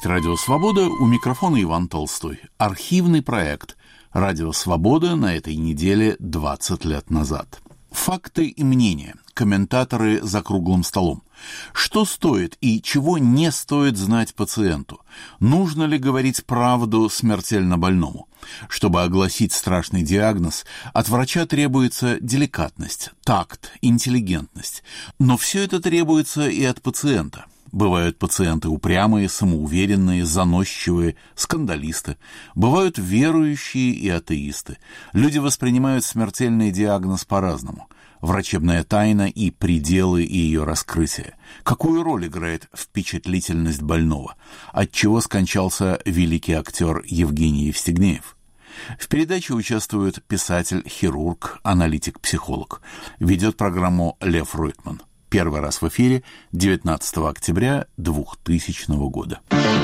слушаете «Радио Свобода», у микрофона Иван Толстой. Архивный проект «Радио Свобода» на этой неделе 20 лет назад. Факты и мнения. Комментаторы за круглым столом. Что стоит и чего не стоит знать пациенту? Нужно ли говорить правду смертельно больному? Чтобы огласить страшный диагноз, от врача требуется деликатность, такт, интеллигентность. Но все это требуется и от пациента. Бывают пациенты упрямые, самоуверенные, заносчивые, скандалисты. Бывают верующие и атеисты. Люди воспринимают смертельный диагноз по-разному. Врачебная тайна и пределы ее раскрытия. Какую роль играет впечатлительность больного? Отчего скончался великий актер Евгений Евстигнеев? В передаче участвует писатель, хирург, аналитик-психолог. Ведет программу Лев Ройтман. Первый раз в эфире 19 октября 2000 года.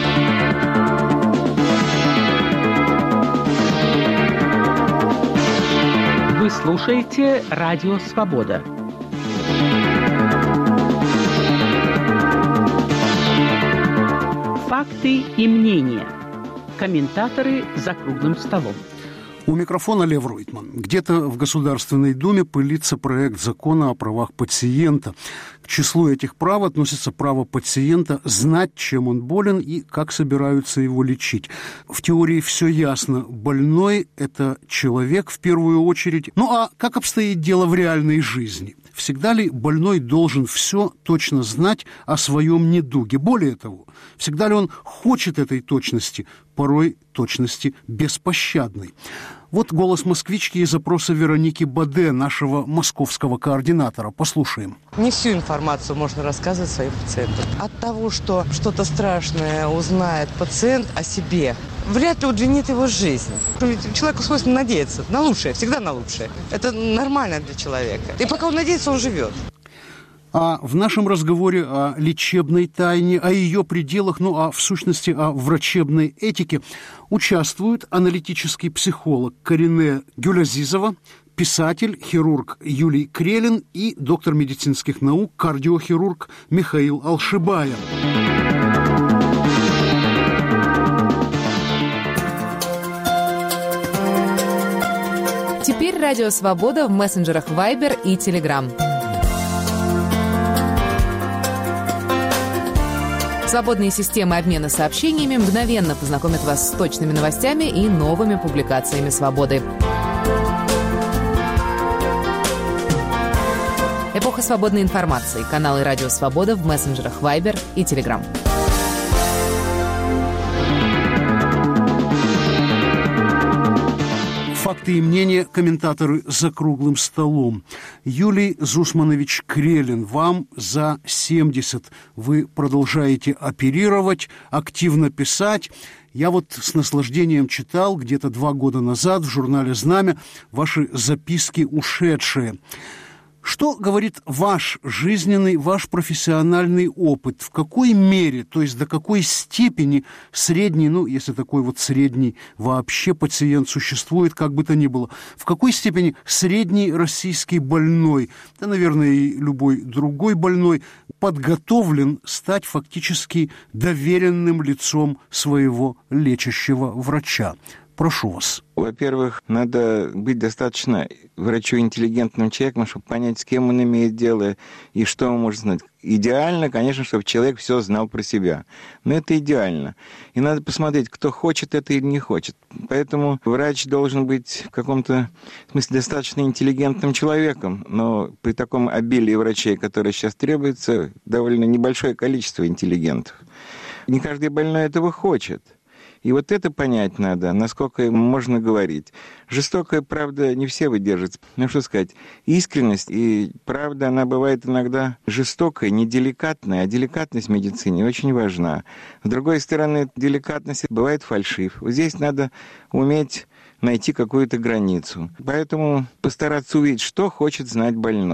Вы слушаете «Радио Свобода». Факты и мнения. Комментаторы за круглым столом. У микрофона Лев Ройтман. Где-то в Государственной Думе пылится проект закона о правах пациента. К числу этих прав относится право пациента знать, чем он болен и как собираются его лечить. В теории все ясно. Больной – это человек в первую очередь. Ну а как обстоит дело в реальной жизни? Всегда ли больной должен все точно знать о своем недуге? Более того, всегда ли он хочет этой точности, порой точности беспощадной? Вот голос москвички из опроса Вероники Баде, нашего московского координатора. Послушаем. Не всю информацию можно рассказывать своим пациентам. От того, что что-то страшное узнает пациент о себе, вряд ли удлинит его жизнь. Человеку свойственно надеяться на лучшее, всегда на лучшее. Это нормально для человека. И пока он надеется, он живет. А в нашем разговоре о лечебной тайне, о ее пределах, ну а в сущности о врачебной этике участвуют аналитический психолог Карине Гюлязизова, писатель, хирург Юлий Крелин и доктор медицинских наук, кардиохирург Михаил Алшибаев. Теперь «Радио Свобода» в мессенджерах Viber и Telegram. Свободные системы обмена сообщениями мгновенно познакомят вас с точными новостями и новыми публикациями «Свободы». Эпоха свободной информации. Каналы «Радио Свобода» в мессенджерах Viber и Telegram. Факты и мнения, комментаторы за круглым столом. Юлий Зусманович Крелин, вам за 70. Вы продолжаете оперировать, активно писать. Я вот с наслаждением читал где-то 2 года назад в журнале «Знамя» ваши записки ушедшие. Что говорит ваш жизненный, ваш профессиональный опыт? В какой мере, то есть до какой степени средний, ну, если такой вот средний вообще пациент существует, как бы то ни было, в какой степени средний российский больной, да, наверное, и любой другой больной, подготовлен стать фактически доверенным лицом своего лечащего врача? Прошу вас. Во-первых, надо быть достаточно врачу интеллигентным человеком, чтобы понять, с кем он имеет дело и что он может знать. Идеально, конечно, чтобы человек все знал про себя. Но это идеально. И надо посмотреть, кто хочет это или не хочет. Поэтому врач должен быть в каком-то смысле достаточно интеллигентным человеком. Но при таком обилии врачей, которые сейчас требуется, довольно небольшое количество интеллигентов. Не каждый больной этого хочет. И вот это понять надо, насколько им можно говорить. Жестокая правда не все выдержат. Ну, что сказать, искренность и правда, она бывает иногда жестокая, не деликатная, а деликатность в медицине очень важна. С другой стороны, деликатность бывает фальшив. Вот здесь надо уметь найти какую-то границу. Поэтому постараться увидеть, что хочет знать больной.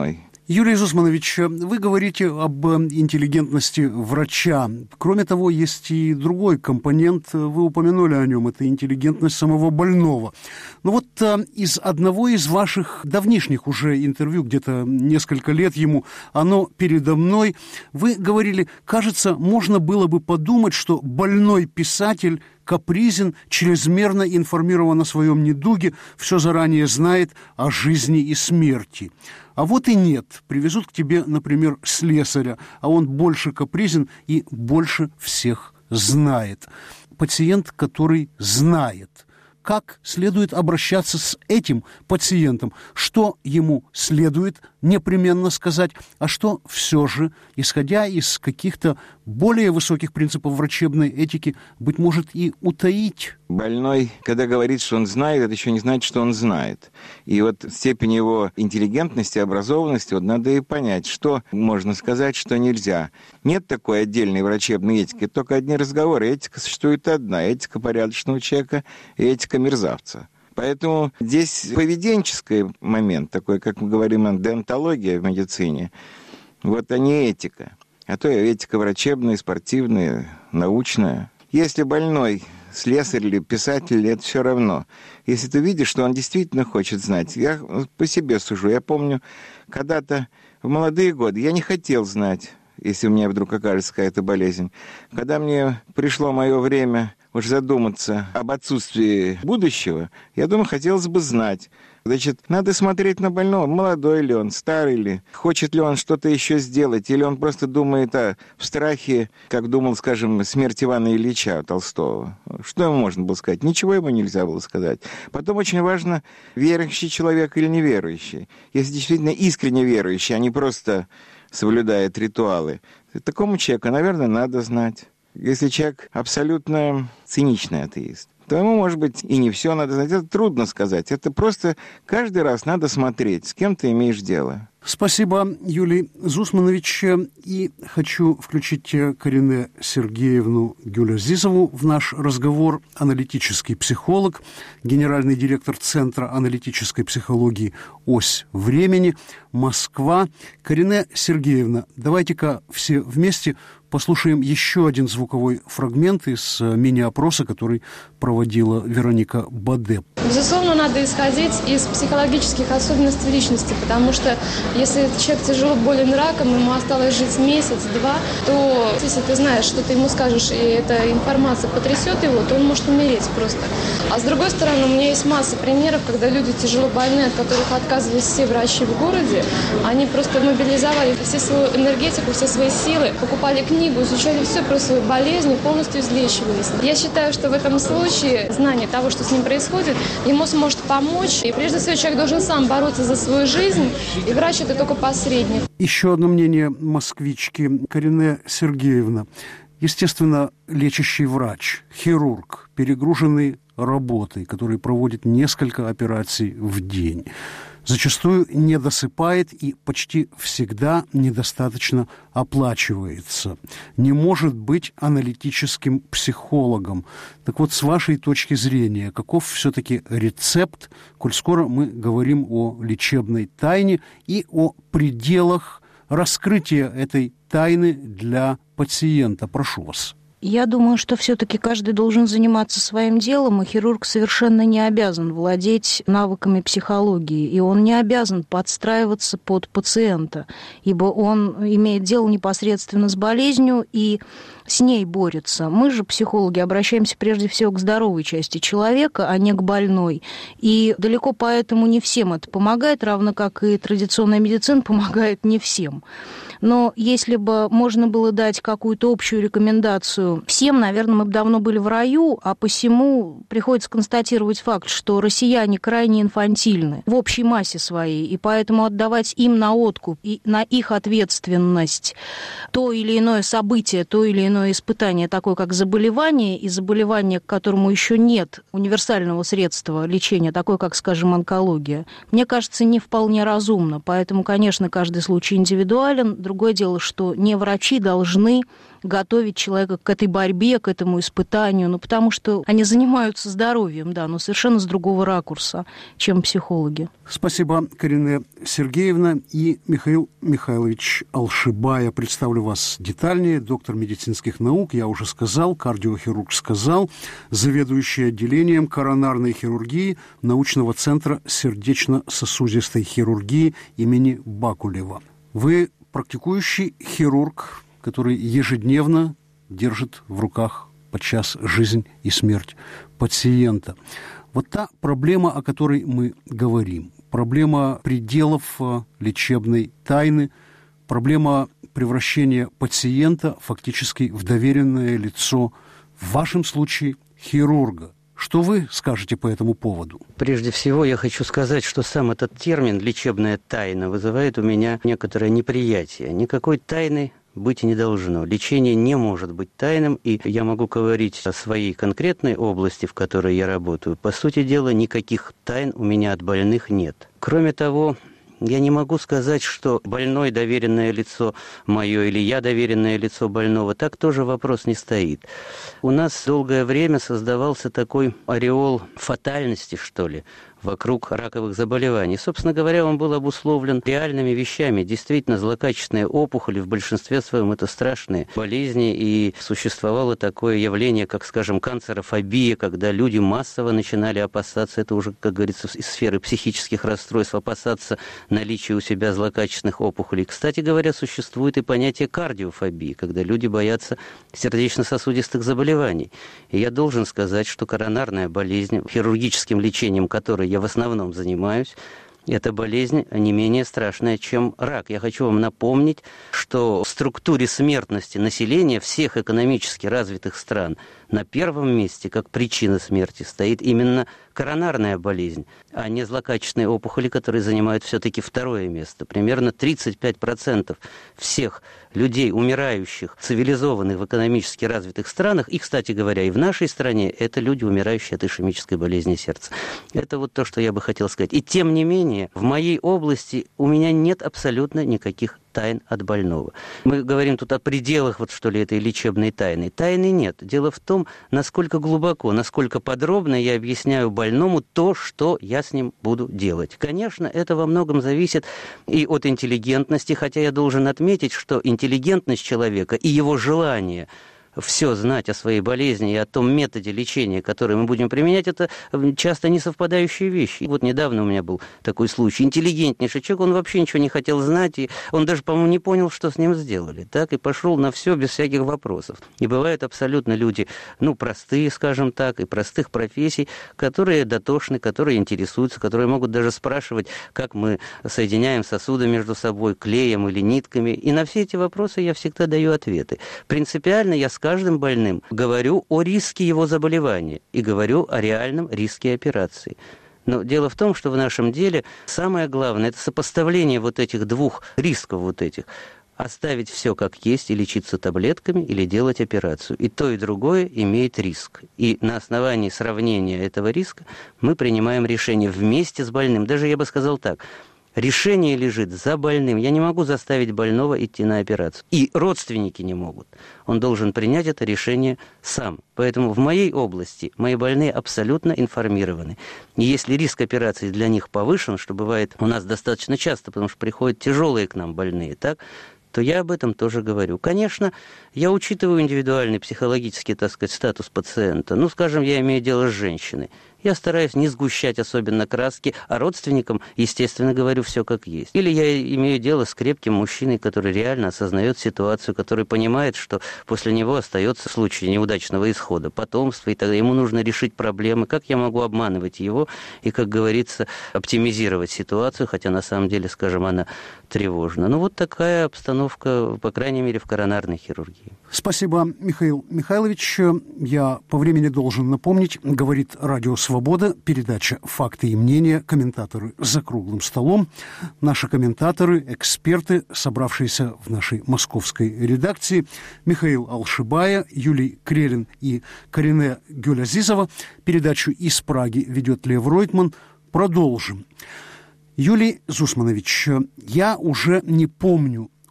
Юлий Зусманович, вы говорите об интеллигентности врача. Кроме того, есть и другой компонент, вы упомянули о нем, это интеллигентность самого больного. Но вот из одного из ваших давнишних уже интервью, где-то несколько лет ему, оно передо мной, вы говорили, кажется, можно было бы подумать, что больной писатель капризен, чрезмерно информирован о своем недуге, все заранее знает о жизни и смерти. А вот и нет. Привезут к тебе, например, слесаря, а он больше капризен и больше всех знает. Пациент, который знает. Как следует обращаться с этим пациентом? Что ему следует непременно сказать, а что все же, исходя из каких-то более высоких принципов врачебной этики, быть может, и утаить? Больной, когда говорит, что он знает, это еще не значит, что он знает. И вот степень его интеллигентности, образованности, вот надо и понять, что можно сказать, что нельзя. Нет такой отдельной врачебной этики, только одни разговоры. Этика существует одна, этика порядочного человека и этика мерзавца. Поэтому здесь поведенческий момент, такой, как мы говорим, деонтология в медицине, вот а не этика. А то этика врачебная, спортивная, научная. Если больной слесарь или писатель, это все равно. Если ты видишь, что он действительно хочет знать. Я по себе сужу. Я помню, когда-то в молодые годы я не хотел знать, если у меня вдруг окажется какая-то болезнь. Когда мне пришло мое время уж задуматься об отсутствии будущего, я думаю, хотелось бы знать. Значит, надо смотреть на больного, молодой ли он, старый ли, хочет ли он что-то еще сделать, или он просто думает в страхе, как думал, скажем, смерть Ивана Ильича Толстого. Что ему можно было сказать? Ничего ему нельзя было сказать. Потом очень важно, верующий человек или неверующий. Если действительно искренне верующий, а не просто соблюдает ритуалы, такому человеку, наверное, надо знать. Если человек абсолютно циничный атеист, то ему, может быть, и не все надо знать. Это трудно сказать. Это просто каждый раз надо смотреть, с кем ты имеешь дело. Спасибо, Юлий Зусманович. И хочу включить Карине Сергеевну Гюлязизову в наш разговор. Аналитический психолог, генеральный директор Центра аналитической психологии «Ось времени», Москва. Карине Сергеевна, давайте-ка все вместе послушаем еще один звуковой фрагмент из мини-опроса, который проводила Вероника Баде. Безусловно, надо исходить из психологических особенностей личности, потому что если человек тяжело болен раком, ему осталось жить месяц-два, то если ты знаешь, что ты ему скажешь, и эта информация потрясет его, то он может умереть просто. А с другой стороны, у меня есть масса примеров, когда люди тяжело больные, от которых отказывались все врачи в городе, они просто мобилизовали всю свою энергетику, все свои силы, покупали книгу, изучали все про свою болезнь и полностью излечивались. Я считаю, что в этом случае знание того, что с ним происходит, ему сможет помочь. И прежде всего человек должен сам бороться за свою жизнь, и врач – это только посредник. Еще одно мнение москвички Карине Сергеевна. Естественно, лечащий врач, хирург, перегруженный работой, который проводит несколько операций в день, зачастую не досыпает и почти всегда недостаточно оплачивается. Не может быть аналитическим психологом. Так вот, с вашей точки зрения, каков все-таки рецепт, коль скоро мы говорим о лечебной тайне и о пределах раскрытия этой тайны для пациента? Прошу вас. Я думаю, что все-таки каждый должен заниматься своим делом, и хирург совершенно не обязан владеть навыками психологии, и он не обязан подстраиваться под пациента, ибо он имеет дело непосредственно с болезнью и с ней борется. Мы же, психологи, обращаемся прежде всего к здоровой части человека, а не к больной. И далеко поэтому не всем это помогает, равно как и традиционная медицина помогает не всем. Но если бы можно было дать какую-то общую рекомендацию всем, наверное, мы бы давно были в раю, а посему приходится констатировать факт, что россияне крайне инфантильны в общей массе своей, и поэтому отдавать им на откуп и на их ответственность то или иное событие, то или иное испытание, такое как заболевание, и заболевание, к которому еще нет универсального средства лечения, такое как, скажем, онкология, мне кажется, не вполне разумно. Поэтому, конечно, каждый случай индивидуален. Другое дело, что не врачи должны готовить человека к этой борьбе, к этому испытанию, потому что они занимаются здоровьем, но совершенно с другого ракурса, чем психологи. Спасибо, Карине Сергеевна и Михаил Михайлович Алшибая. Представлю вас детальнее. Доктор медицинских наук, я уже сказал, кардиохирург сказал, заведующий отделением коронарной хирургии научного центра сердечно-сосудистой хирургии имени Бакулева. Вы практикующий хирург, который ежедневно держит в руках подчас жизнь и смерть пациента. Вот та проблема, о которой мы говорим, проблема пределов лечебной тайны, проблема превращения пациента фактически в доверенное лицо, в вашем случае хирурга. Что вы скажете по этому поводу? Прежде всего, я хочу сказать, что сам этот термин «лечебная тайна» вызывает у меня некоторое неприятие. Никакой тайны быть не должно. Лечение не может быть тайным, и я могу говорить о своей конкретной области, в которой я работаю. По сути дела, никаких тайн у меня от больных нет. Кроме того, я не могу сказать, что больной доверенное лицо мое или я доверенное лицо больного. Так тоже вопрос не стоит. У нас долгое время создавался такой ореол фатальности, что ли, вокруг раковых заболеваний. Собственно говоря, он был обусловлен реальными вещами. Действительно, злокачественные опухоли в большинстве своем это страшные болезни, и существовало такое явление, как, скажем, канцерофобия, когда люди массово начинали опасаться, это уже, как говорится, из сферы психических расстройств, опасаться наличия у себя злокачественных опухолей. Кстати говоря, существует и понятие кардиофобии, когда люди боятся сердечно-сосудистых заболеваний. И я должен сказать, что коронарная болезнь, хирургическим лечением которой я в основном занимаюсь, эта болезнь не менее страшная, чем рак. Я хочу вам напомнить, что в структуре смертности населения всех экономически развитых стран на первом месте, как причина смерти, стоит именно коронарная болезнь, а не злокачественные опухоли, которые занимают все-таки второе место. Примерно 35% всех людей, умирающих, цивилизованных в экономически развитых странах, и, кстати говоря, и в нашей стране, это люди, умирающие от ишемической болезни сердца. Это вот то, что я бы хотел сказать. И тем не менее, в моей области у меня нет абсолютно никаких тайн от больного. Мы говорим тут о пределах, вот что ли, этой лечебной тайны. Тайны нет. Дело в том, насколько глубоко, насколько подробно я объясняю больному то, что я с ним буду делать. Конечно, это во многом зависит и от интеллигентности, хотя я должен отметить, что интеллигентность человека и его желание все знать о своей болезни и о том методе лечения, который мы будем применять, это часто не совпадающие вещи. И вот недавно у меня был такой случай. Интеллигентнейший человек, он вообще ничего не хотел знать, и он даже, по-моему, не понял, что с ним сделали. Так и пошел на все без всяких вопросов. И бывают абсолютно люди, простые, скажем так, и простых профессий, которые дотошны, которые интересуются, которые могут даже спрашивать, как мы соединяем сосуды между собой, клеем или нитками. И на все эти вопросы я всегда даю ответы. Принципиально я с каждым больным говорю о риске его заболевания и говорю о реальном риске операции. Но дело в том, что в нашем деле самое главное – это сопоставление вот этих двух рисков вот этих. Оставить все как есть и лечиться таблетками или делать операцию. И то, и другое имеет риск. И на основании сравнения этого риска мы принимаем решение вместе с больным. Даже я бы сказал так – решение лежит за больным. Я не могу заставить больного идти на операцию. И родственники не могут. Он должен принять это решение сам. Поэтому в моей области мои больные абсолютно информированы. И если риск операции для них повышен, что бывает у нас достаточно часто, потому что приходят тяжелые к нам больные, так, то я об этом тоже говорю. Конечно, я учитываю индивидуальный психологический, статус пациента. Скажем, я имею дело с женщиной. Я стараюсь не сгущать особенно краски, а родственникам, естественно, говорю все как есть. Или я имею дело с крепким мужчиной, который реально осознает ситуацию, который понимает, что после него остается в случае неудачного исхода потомство, и тогда ему нужно решить проблемы. Как я могу обманывать его и, как говорится, оптимизировать ситуацию, хотя на самом деле, скажем, она тревожна. Вот такая обстановка, по крайней мере, в коронарной хирургии. Спасибо, Михаил Михайлович. Я по времени должен напомнить, говорит Радио Свобода, передача «Факты и мнения», комментаторы за круглым столом. Наши комментаторы, эксперты, собравшиеся в нашей московской редакции, Михаил Алшибая, Юлий Крелин и Карине Гюлязизова. Передачу из Праги ведет Лев Ройтман. Продолжим. Юлий Зусманович, я уже не помню,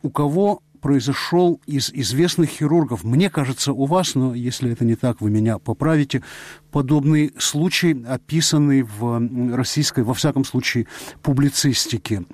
у кого произошел из известных хирургов, мне кажется, у вас, но если это не так, вы меня поправите, подобный случай, описанный в российской, во всяком случае, публицистике.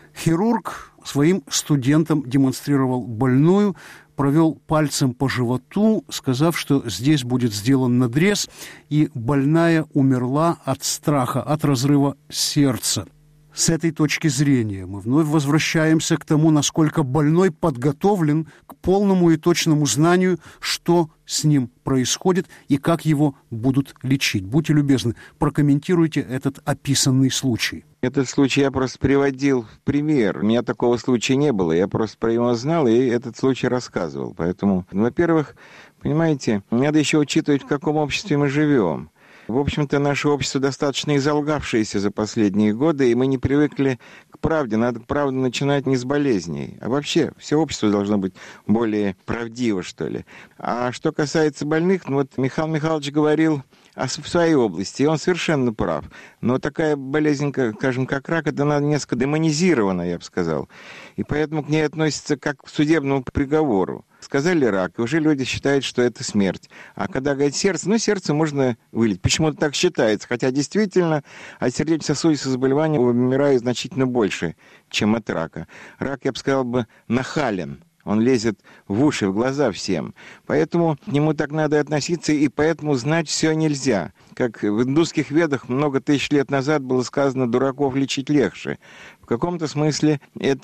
Хирург своим студентам демонстрировал больную, провел пальцем по животу, сказав, что здесь будет сделан надрез, и больная умерла от страха, от разрыва сердца. С этой точки зрения мы вновь возвращаемся к тому, насколько больной подготовлен к полному и точному знанию, что с ним происходит и как его будут лечить. Будьте любезны, прокомментируйте этот описанный случай. Этот случай я просто приводил в пример. У меня такого случая не было. Я просто про него знал и этот случай рассказывал. Поэтому, во-первых, понимаете, надо еще учитывать, в каком обществе мы живем. В общем-то, наше общество достаточно изолгавшееся за последние годы, и мы не привыкли к правде. Надо правду начинать не с болезней. А вообще, все общество должно быть более правдиво, что ли. А что касается больных, ну вот Михаил Михайлович говорил в своей области, и он совершенно прав. Но такая болезнь, скажем, как рак, это она несколько демонизирована, я бы сказал. И поэтому к ней относится как к судебному приговору. Сказали рак, и уже люди считают, что это смерть. А когда говорят сердце, ну, сердце можно вылечить. Почему-то так считается. Хотя действительно от сердечно-сосудистых заболеваний умирают значительно больше, чем от рака. Рак, я бы сказал, нахален. Он лезет в уши, в глаза всем. Поэтому к нему так надо относиться, и поэтому знать все нельзя. Как в индусских ведах много тысяч лет назад было сказано, дураков лечить легче. В каком-то смысле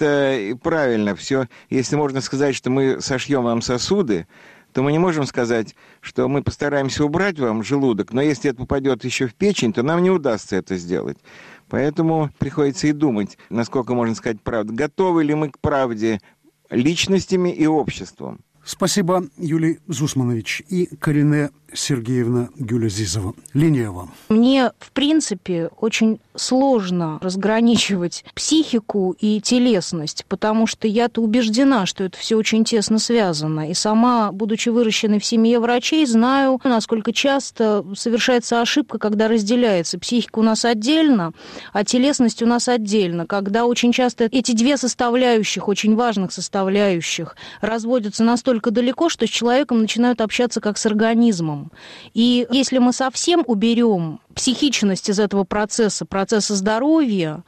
это правильно. Все, если можно сказать, что мы сошьем вам сосуды, то мы не можем сказать, что мы постараемся убрать вам желудок, но если это попадет еще в печень, то нам не удастся это сделать. Поэтому приходится и думать, насколько можно сказать правду. Готовы ли мы к правде личностями и обществом? Спасибо, Юлий Зусманович и Карине Сергеевна Гюлязизова. Линия вам. Мне, в принципе, очень сложно разграничивать психику и телесность, потому что я-то убеждена, что это все очень тесно связано. И сама, будучи выращенной в семье врачей, знаю, насколько часто совершается ошибка, когда разделяется. Психика у нас отдельно, а телесность у нас отдельно. Когда очень часто эти две составляющих, очень важных составляющих, разводятся настолько далеко, что с человеком начинают общаться как с организмом. И если мы совсем уберем психичность из этого процесса здоровья,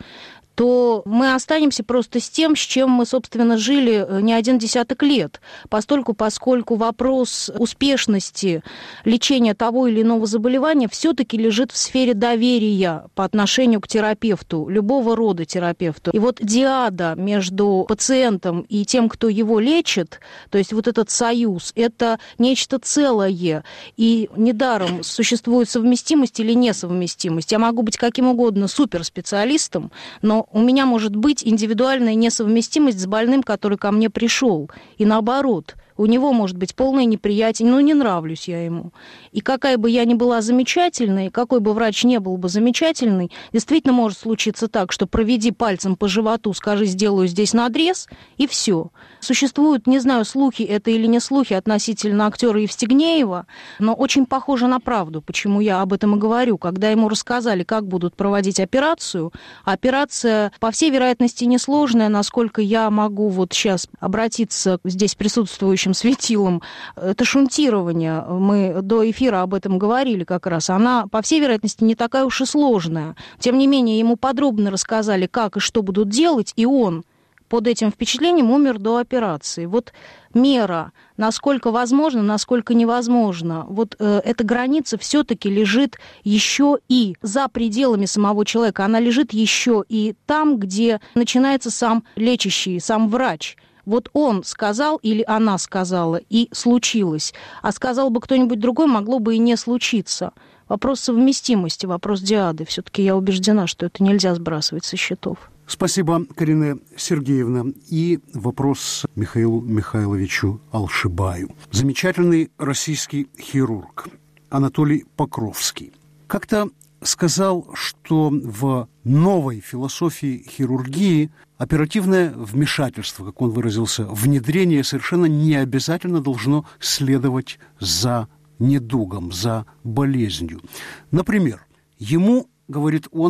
то мы останемся просто с тем, с чем мы, собственно, жили не один десяток лет, поскольку вопрос успешности лечения того или иного заболевания все-таки лежит в сфере доверия по отношению к терапевту, любого рода терапевту. И вот диада между пациентом и тем, кто его лечит, то есть вот этот союз, это нечто целое. И недаром существует совместимость или несовместимость. Я могу быть каким угодно суперспециалистом, но у меня может быть индивидуальная несовместимость с больным, который ко мне пришел. И наоборот, у него может быть полное неприятие, не нравлюсь я ему. И какая бы я ни была замечательной, какой бы врач не был бы замечательный, действительно может случиться так, что проведи пальцем по животу, скажи, сделаю здесь надрез, и все. Существуют, не знаю, слухи это или не слухи относительно актера Евстигнеева, но очень похоже на правду, почему я об этом и говорю. Когда ему рассказали, как будут проводить операцию, операция, по всей вероятности, несложная, насколько я могу вот сейчас обратиться к здесь присутствующим светилом, это шунтирование. Мы до эфира об этом говорили как раз. Она, по всей вероятности, не такая уж и сложная. Тем не менее, ему подробно рассказали, как и что будут делать, и он под этим впечатлением умер до операции. Вот мера, насколько возможно, насколько невозможно, вот эта граница все-таки лежит еще и за пределами самого человека. Она лежит еще и там, где начинается сам лечащий, сам врач. Вот он сказал или она сказала, и случилось. А сказал бы кто-нибудь другой, могло бы и не случиться. Вопрос совместимости, вопрос диады. Все-таки я убеждена, что это нельзя сбрасывать со счетов. Спасибо, Карине Сергеевна. И вопрос Михаилу Михайловичу Алшибаю. Замечательный российский хирург Анатолий Покровский как-то сказал, что в новой философии хирургии оперативное вмешательство, как он выразился, внедрение совершенно не обязательно должно следовать за недугом, за болезнью. Например, ему, говорит он,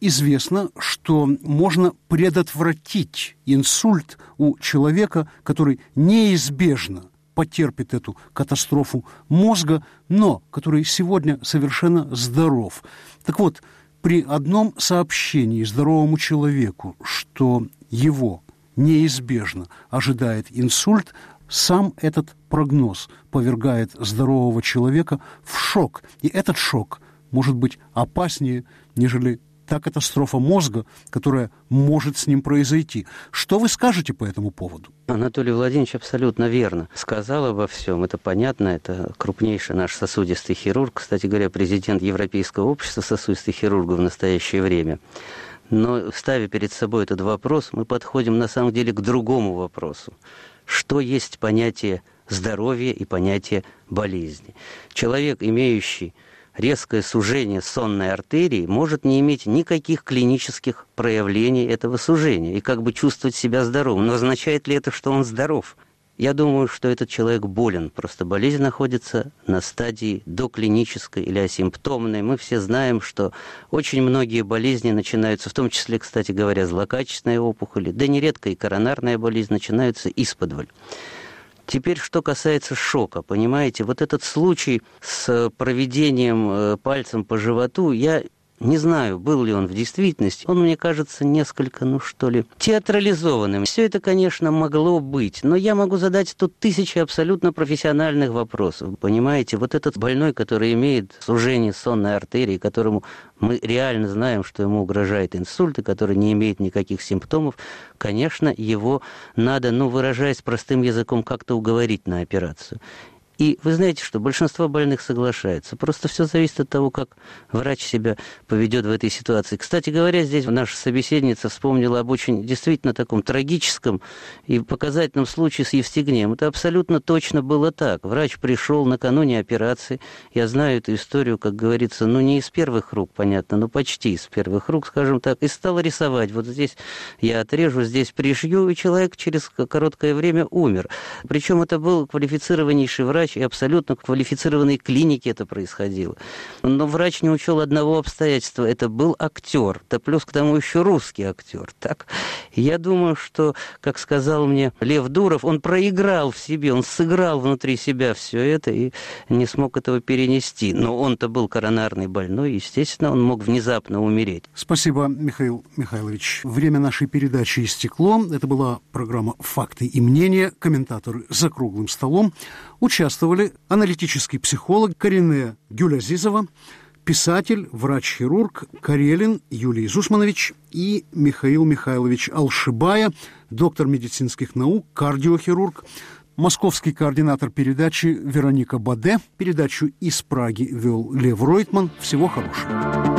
известно, что можно предотвратить инсульт у человека, который неизбежно потерпит эту катастрофу мозга, но который сегодня совершенно здоров. Так вот, при одном сообщении здоровому человеку, что его неизбежно ожидает инсульт, сам этот прогноз повергает здорового человека в шок. И этот шок может быть опаснее, нежели та катастрофа мозга, которая может с ним произойти. Что вы скажете по этому поводу? Анатолий Владимирович абсолютно верно сказал обо всем. Это понятно, это крупнейший наш сосудистый хирург, кстати говоря, президент Европейского общества сосудистых хирургов в настоящее время. Но, ставя перед собой этот вопрос, мы подходим на самом деле к другому вопросу. Что есть понятие здоровья и понятие болезни? Человек, имеющий резкое сужение сонной артерии, может не иметь никаких клинических проявлений этого сужения и как бы чувствовать себя здоровым. Но означает ли это, что он здоров? Я думаю, что этот человек болен. Просто болезнь находится на стадии доклинической или асимптомной. Мы все знаем, что очень многие болезни начинаются, в том числе, кстати говоря, злокачественные опухоли, да нередко и коронарная болезнь начинаются исподволь. Теперь, что касается шока, понимаете, вот этот случай с проведением пальцем по животу, я не знаю, был ли он в действительности, он, мне кажется, несколько, театрализованным. Все это, конечно, могло быть, но я могу задать тут тысячи абсолютно профессиональных вопросов. Понимаете, вот этот больной, который имеет сужение сонной артерии, которому мы реально знаем, что ему угрожает инсульт, и который не имеет никаких симптомов, конечно, его надо, выражаясь простым языком, как-то уговорить на операцию. И вы знаете, что большинство больных соглашаются. Просто все зависит от того, как врач себя поведет в этой ситуации. Кстати говоря, здесь наша собеседница вспомнила об очень действительно таком трагическом и показательном случае с Евстигнеем. Это абсолютно точно было так. Врач пришел накануне операции. Я знаю эту историю, как говорится, не из первых рук, понятно, но почти из первых рук, скажем так, и стал рисовать. Вот здесь я отрежу, здесь пришью, и человек через короткое время умер. Причем это был квалифицированнейший врач, и абсолютно квалифицированной клинике это происходило. Но врач не учел одного обстоятельства. Это был актер. Да плюс к тому еще русский актер. Так? Я думаю, что, как сказал мне Лев Дуров, он проиграл в себе, он сыграл внутри себя все это и не смог этого перенести. Но он-то был коронарный больной, естественно, он мог внезапно умереть. Спасибо, Михаил Михайлович. Время нашей передачи истекло. Это была программа «Факты и мнения». Комментаторы «За круглым столом». Участвовали аналитический психолог Карине Гюлязизова, писатель, врач-хирург Карелин Юлий Зусманович и Михаил Михайлович Алшибая, доктор медицинских наук, кардиохирург, московский координатор передачи Вероника Баде. Передачу из Праги вел Лев Ройтман. Всего хорошего.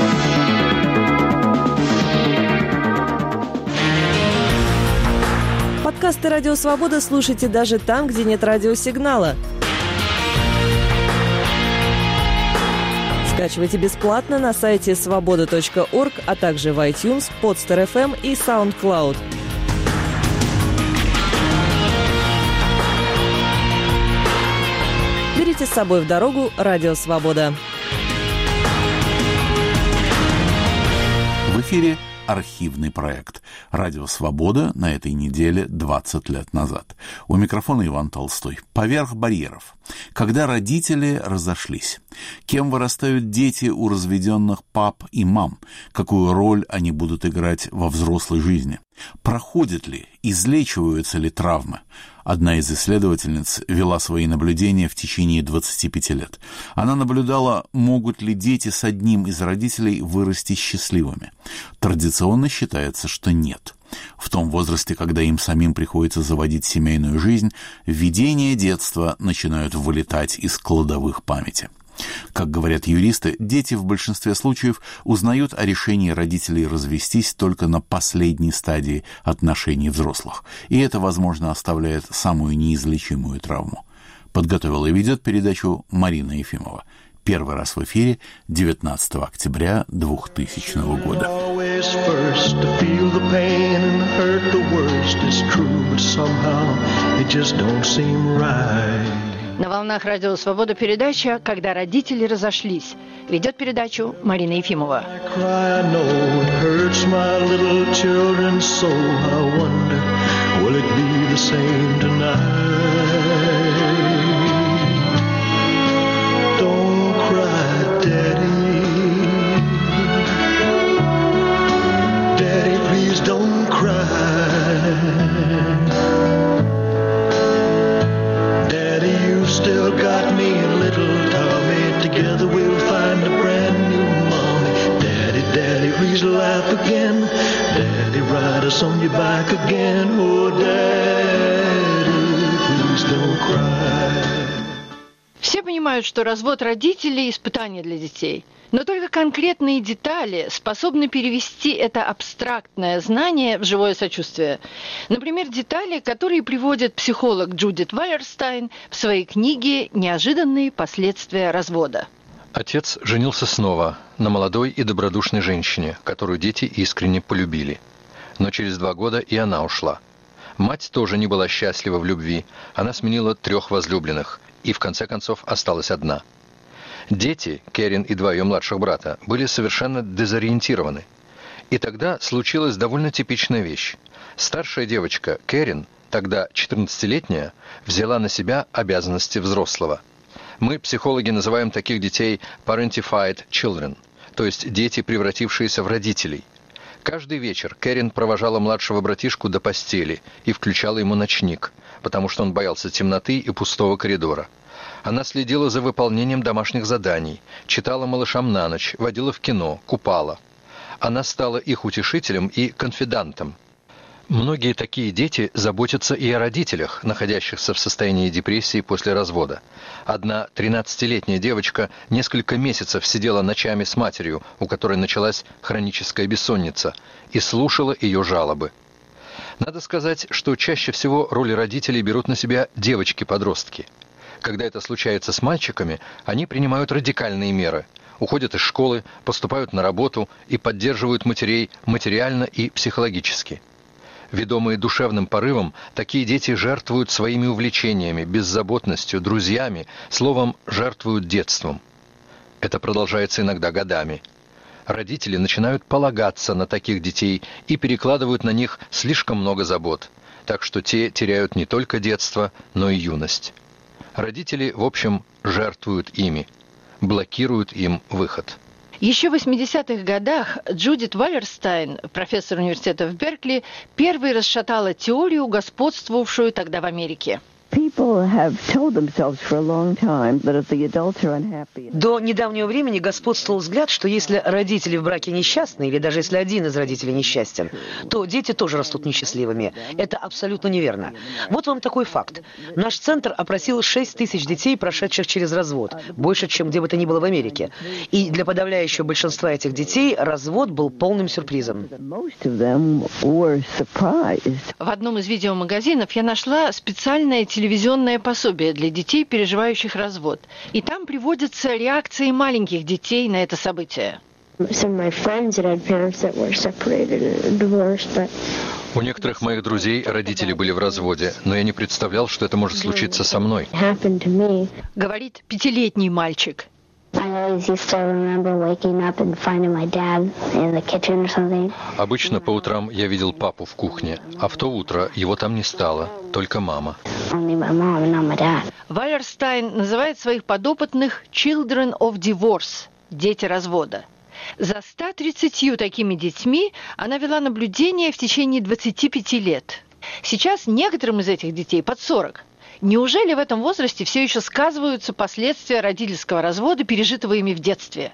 Подкасты «Радио Свобода» слушайте даже там, где нет радиосигнала. Скачивайте бесплатно на сайте svoboda.org, а также в iTunes, Podster FM и SoundCloud. Берите с собой в дорогу «Радио Свобода». В эфире архивный проект «Радио Свобода» на этой неделе 20 лет назад. У микрофона Иван Толстой. Поверх барьеров. Когда родители разошлись. Кем вырастают дети у разведенных пап и мам? Какую роль они будут играть во взрослой жизни? Проходят ли, излечиваются ли травмы? Одна из исследовательниц вела свои наблюдения в течение 25 лет. Она наблюдала, могут ли дети с одним из родителей вырасти счастливыми. Традиционно считается, что нет. В том возрасте, когда им самим приходится заводить семейную жизнь, видения детства начинают вылетать из кладовых памяти. Как говорят юристы, дети в большинстве случаев узнают о решении родителей развестись только на последней стадии отношений взрослых. И это, возможно, оставляет самую неизлечимую травму. Подготовила и ведет передачу Марина Ефимова. Первый раз в эфире 19 октября 2000 года. На волнах Радио Свобода передача «Когда родители разошлись». Ведет передачу Марина Ефимова. Still got me and little Tommy. Together we'll find a brand new mommy. Daddy, Daddy, please laugh again. Daddy, ride us on your back again. Oh, Daddy, please don't cry. Все понимают, что развод родителей – испытание для детей. Но только конкретные детали способны перевести это абстрактное знание в живое сочувствие. Например, детали, которые приводит психолог Джудит Валерстайн в своей книге «Неожиданные последствия развода». Отец женился снова на молодой и добродушной женщине, которую дети искренне полюбили. Но через 2 года и она ушла. Мать тоже не была счастлива в любви. Она сменила 3 возлюбленных и в конце концов осталась одна. Дети, Кэрин и 2 ее младших брата, были совершенно дезориентированы. И тогда случилась довольно типичная вещь. Старшая девочка, Кэрин, тогда 14-летняя, взяла на себя обязанности взрослого. Мы, психологи, называем таких детей parentified children, то есть дети, превратившиеся в родителей. Каждый вечер Кэрин провожала младшего братишку до постели и включала ему ночник, потому что он боялся темноты и пустого коридора. Она следила за выполнением домашних заданий, читала малышам на ночь, водила в кино, купала. Она стала их утешителем и конфидантом. Многие такие дети заботятся и о родителях, находящихся в состоянии депрессии после развода. Одна 13-летняя девочка несколько месяцев сидела ночами с матерью, у которой началась хроническая бессонница, и слушала ее жалобы. Надо сказать, что чаще всего роли родителей берут на себя девочки-подростки. Когда это случается с мальчиками, они принимают радикальные меры, уходят из школы, поступают на работу и поддерживают матерей материально и психологически. Ведомые душевным порывом, такие дети жертвуют своими увлечениями, беззаботностью, друзьями, словом, жертвуют детством. Это продолжается иногда годами. Родители начинают полагаться на таких детей и перекладывают на них слишком много забот, так что те теряют не только детство, но и юность. Родители, в общем, жертвуют ими, блокируют им выход. Еще в 80-х годах Джудит Валерстайн, профессор университета в Беркли, первой расшатала теорию, господствовавшую тогда в Америке. До недавнего времени господствовал взгляд, что если родители в браке несчастны, или даже если один из родителей несчастен, то дети тоже растут несчастливыми. Это абсолютно неверно. Вот вам такой факт. Наш центр опросил 6 тысяч детей, прошедших через развод. Больше, чем где бы то ни было в Америке. И для подавляющего большинства этих детей развод был полным сюрпризом. В одном из видеомагазинов я нашла специальное телевизионное пособие для детей, переживающих развод. И там приводятся реакции маленьких детей на это событие. У некоторых моих друзей родители были в разводе, но я не представлял, что это может случиться со мной. Говорит 5-летний мальчик. Обычно по утрам я видел папу в кухне, а в то утро его там не стало, только мама. Валерстайн называет своих подопытных «children of divorce» – дети развода. За 130 такими детьми она вела наблюдение в течение 25 лет. Сейчас некоторым из этих детей под 40. Неужели в этом возрасте все еще сказываются последствия родительского развода, пережитого ими в детстве?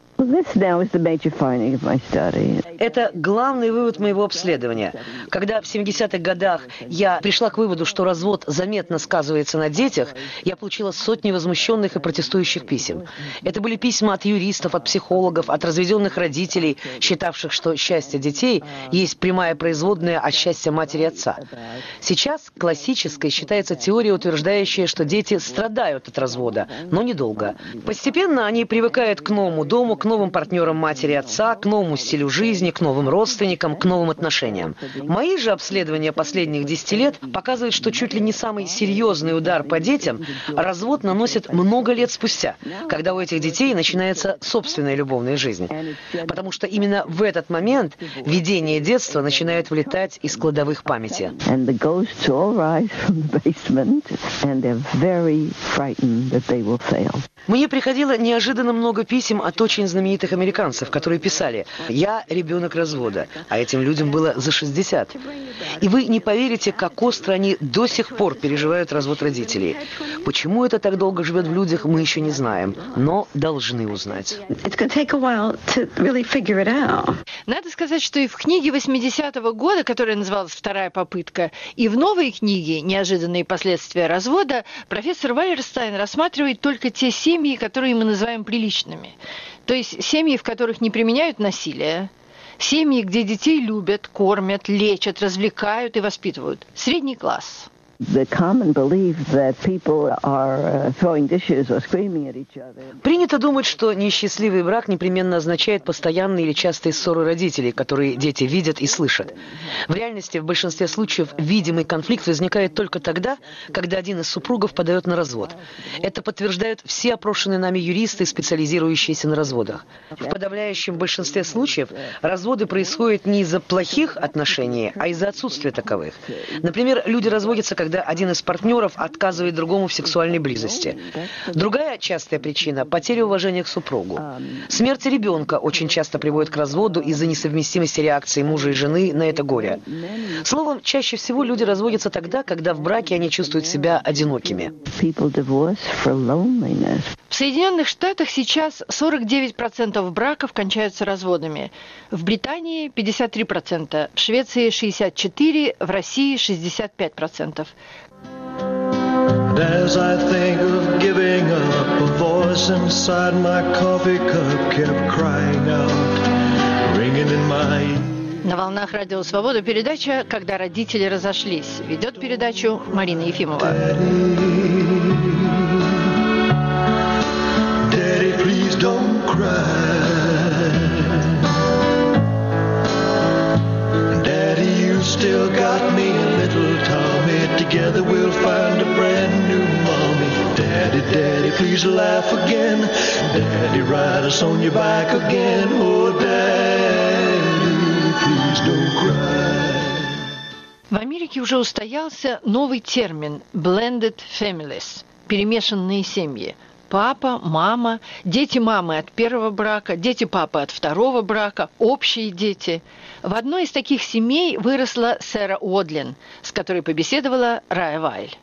Это главный вывод моего обследования. Когда в 70-х годах я пришла к выводу, что развод заметно сказывается на детях, я получила сотни возмущенных и протестующих писем. Это были письма от юристов, от психологов, от разведенных родителей, считавших, что счастье детей есть прямая производная от счастья матери и отца. Сейчас классической считается теория, утверждающая, что дети страдают от развода, но недолго. Постепенно они привыкают к новому дому, к новым партнерам матери и отца, к новому стилю жизни, к новым родственникам, к новым отношениям. Мои же обследования последних 10 лет показывают, что чуть ли не самый серьезный удар по детям развод наносит много лет спустя, когда у этих детей начинается собственная любовная жизнь. Потому что именно в этот момент видение детства начинает вылетать из кладовых памяти. Мне приходило неожиданно много писем от очень знаменитых американцев, которые писали: «Я ребенок развода», а этим людям было за 60. И вы не поверите, как остро они до сих пор переживают развод родителей. Почему это так долго живет в людях, мы еще не знаем, но должны узнать. Надо сказать, что и в книге 80-го года, которая называлась «Вторая попытка», и в новой книге «Неожиданные последствия развода» профессор Валерстайн рассматривает только те семьи, которые мы называем приличными. То есть семьи, в которых не применяют насилие, семьи, где детей любят, кормят, лечат, развлекают и воспитывают. Средний класс. Принято думать, что несчастливый брак непременно означает постоянные или частые ссоры родителей, которые дети видят и слышат. В реальности, в большинстве случаев, видимый конфликт возникает только тогда, когда один из супругов подает на развод. Это подтверждают все опрошенные нами юристы, специализирующиеся на разводах. В подавляющем большинстве случаев разводы происходят не из-за плохих отношений, а из-за отсутствия таковых. Например, люди разводятся, когда один из партнеров отказывает другому в сексуальной близости. Другая частая причина – потеря уважения к супругу. Смерть ребенка очень часто приводит к разводу из-за несовместимости реакции мужа и жены на это горе. Словом, чаще всего люди разводятся тогда, когда в браке они чувствуют себя одинокими. В Соединенных Штатах сейчас 49% браков кончаются разводами. В Британии 53%, в Швеции 64%, в России 65%. As I think of giving up, a voice inside my coffee cup kept crying out, ringing in my ear. На волнах Радио Свобода передача «Когда родители разошлись». Ведет передачу Марина Ефимова. Daddy, please don't cry. Daddy, you still got me a little Tommy. Together we'll find a brand new mommy. Daddy, Daddy, please laugh again. Daddy, ride us on your back again. Oh, Daddy, please don't cry. В Америке уже устоялся новый термин «blended families» – перемешанные семьи. Папа, мама, дети мамы от первого брака, дети папы от второго брака, общие дети. В одной из таких семей выросла Сэра Уодлин, с которой побеседовала Рая Вайль.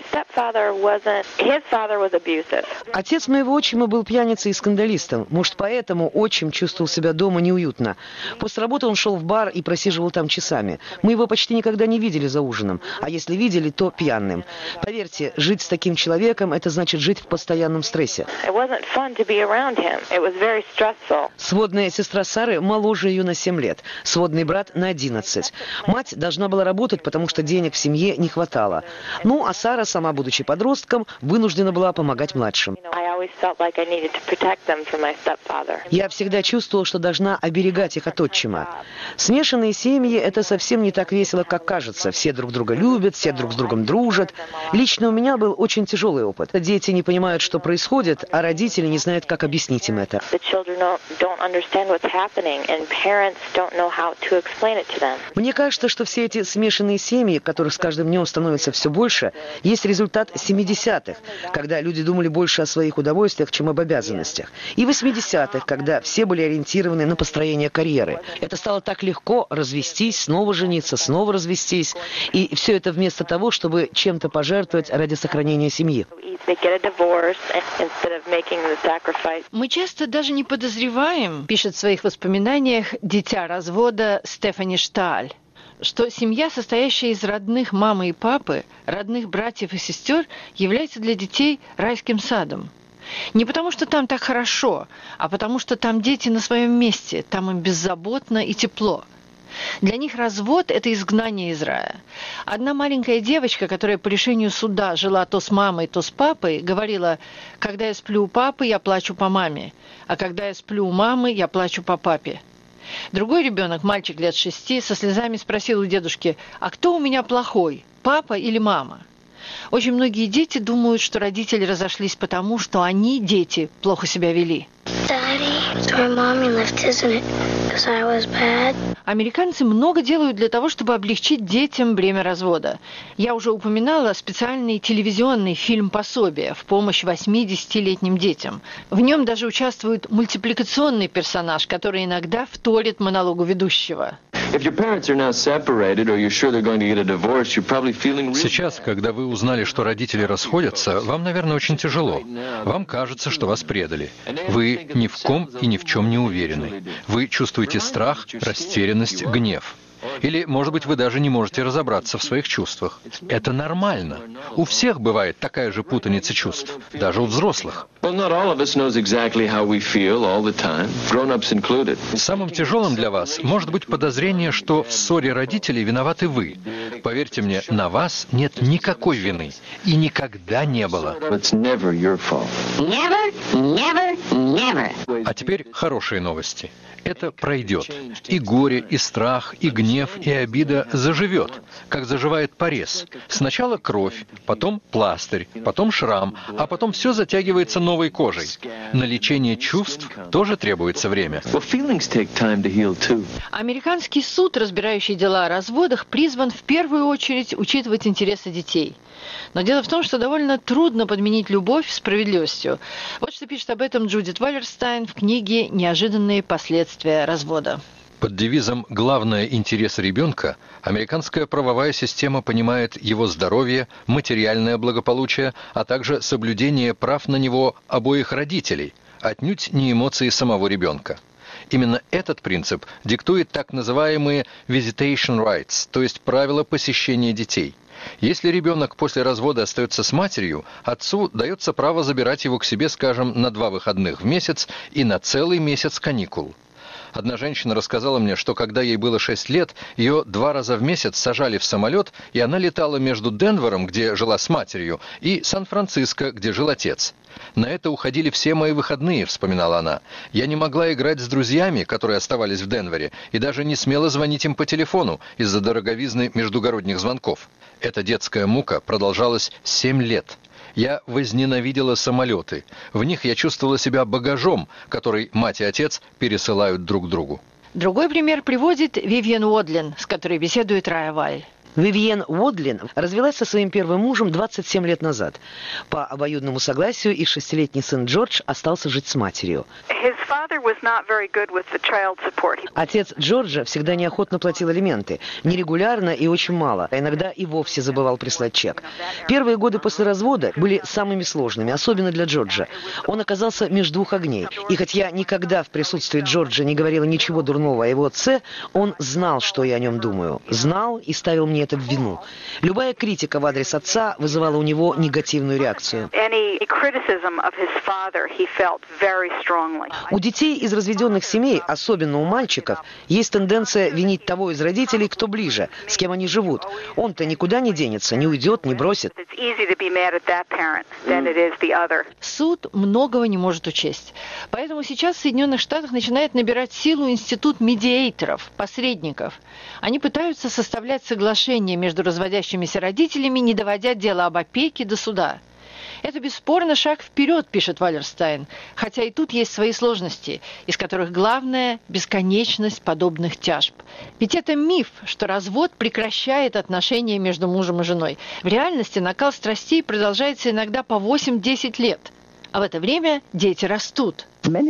Отец моего отчима был пьяницей и скандалистом. Может, поэтому отчим чувствовал себя дома неуютно. После работы он шел в бар и просиживал там часами. Мы его почти никогда не видели за ужином, а если видели, то пьяным. Поверьте, жить с таким человеком – это значит жить в постоянном стрессе. Сводная сестра Сары моложе ее на 7 лет, сводный брат на 11. Мать должна была работать, потому что денег в семье не хватало. Ну, а Сара, сама будучи подростком, вынуждена была помогать младшим. Я всегда чувствовала, что должна оберегать их от отчима. Смешанные семьи – это совсем не так весело, как кажется. Все друг друга любят, все друг с другом дружат. Лично у меня был очень тяжелый опыт. Дети не понимают, что происходит, а родители не знают, как объяснить им это. Мне кажется, что все эти смешанные семьи, которых с каждым днем становится все больше, есть результат 70-х, когда люди думали больше о своих удовольствиях, чем об обязанностях. И 80-х, когда все были ориентированы на построение карьеры. Это стало так легко развестись, снова жениться, снова развестись. И все это вместо того, чтобы чем-то пожертвовать ради сохранения семьи. Мы часто даже не подозреваем, пишет в своих воспоминаниях дитя развода Стефани Шталь, что семья, состоящая из родных мамы и папы, родных братьев и сестер, является для детей райским садом. Не потому, что там так хорошо, а потому, что там дети на своем месте, там им беззаботно и тепло. Для них развод – это изгнание из рая. Одна маленькая девочка, которая по решению суда жила то с мамой, то с папой, говорила: «Когда я сплю у папы, я плачу по маме, а когда я сплю у мамы, я плачу по папе». Другой ребенок, мальчик лет 6, со слезами спросил у дедушки: «А кто у меня плохой, папа или мама?» Очень многие дети думают, что родители разошлись потому, что они, дети, плохо себя вели. Американцы много делают для того, чтобы облегчить детям бремя развода. Я уже упоминала специальный телевизионный фильм-пособие в помощь 80-летним детям. В нем даже участвует мультипликационный персонаж, который иногда вторит монологу ведущего. Сейчас, когда вы узнали, что родители расходятся, вам, наверное, очень тяжело. Вам кажется, что вас предали. Вы ни в ком и ни в чем не уверены. Вы чувствуете страх, растерянность, гнев. Или, может быть, вы даже не можете разобраться в своих чувствах. Это нормально. У всех бывает такая же путаница чувств, даже у взрослых. Самым тяжелым для вас может быть подозрение, что в ссоре родителей виноваты вы. Поверьте мне, на вас нет никакой вины. И никогда не было. А теперь хорошие новости. Это пройдет. И горе, и страх, и гнев, и обида заживет, как заживает порез. Сначала кровь, потом пластырь, потом шрам, а потом все затягивается новой кожей. На лечение чувств тоже требуется время. Американский суд, разбирающий дела о разводах, призван в первую очередь учитывать интересы детей. Но дело в том, что довольно трудно подменить любовь справедливостью. Вот что пишет об этом Джудит Валерстайн в книге «Неожиданные последствия развода». Под девизом «Главное – интерес ребенка» американская правовая система понимает его здоровье, материальное благополучие, а также соблюдение прав на него обоих родителей, отнюдь не эмоции самого ребенка. Именно этот принцип диктует так называемые visitation rights, то есть правила посещения детей. Если ребенок после развода остается с матерью, отцу дается право забирать его к себе, скажем, на 2 выходных в месяц и на целый месяц каникул. Одна женщина рассказала мне, что когда ей было 6 лет, ее 2 раза в месяц сажали в самолет, и она летала между Денвером, где жила с матерью, и Сан-Франциско, где жил отец. «На это уходили все мои выходные», — вспоминала она. «Я не могла играть с друзьями, которые оставались в Денвере, и даже не смела звонить им по телефону из-за дороговизны междугородних звонков. Эта детская мука продолжалась 7 лет. Я возненавидела самолеты. В них я чувствовала себя багажом, который мать и отец пересылают друг другу». Другой пример приводит Вивьен Уодлин, с которой беседует Рая Валь. Вивьен Уодлин развелась со своим первым мужем 27 лет назад. По обоюдному согласию их 6-летний сын Джордж остался жить с матерью. Отец Джорджа всегда неохотно платил алименты, нерегулярно и очень мало, а иногда и вовсе забывал прислать чек. Первые годы после развода были самыми сложными, особенно для Джорджа. Он оказался между 2 огней. И хоть я никогда в присутствии Джорджа не говорила ничего дурного о его отце, он знал, что я о нем думаю. Знал и ставил мне это в вину. Любая критика в адрес отца вызывала у него негативную реакцию. У детей из разведенных семей, особенно у мальчиков, есть тенденция винить того из родителей, кто ближе, с кем они живут. Он-то никуда не денется, не уйдет, не бросит. Суд многого не может учесть. Поэтому сейчас в Соединенных Штатах начинает набирать силу институт медиаторов, посредников. Они пытаются составлять соглашения между разводящимися родителями, не доводя дело об опеке до суда. Это бесспорно шаг вперед, пишет Валерстайн, хотя и тут есть свои сложности, из которых главное – бесконечность подобных тяжб. Ведь это миф, что развод прекращает отношения между мужем и женой. В реальности накал страстей продолжается иногда по 8-10 лет, а в это время дети растут.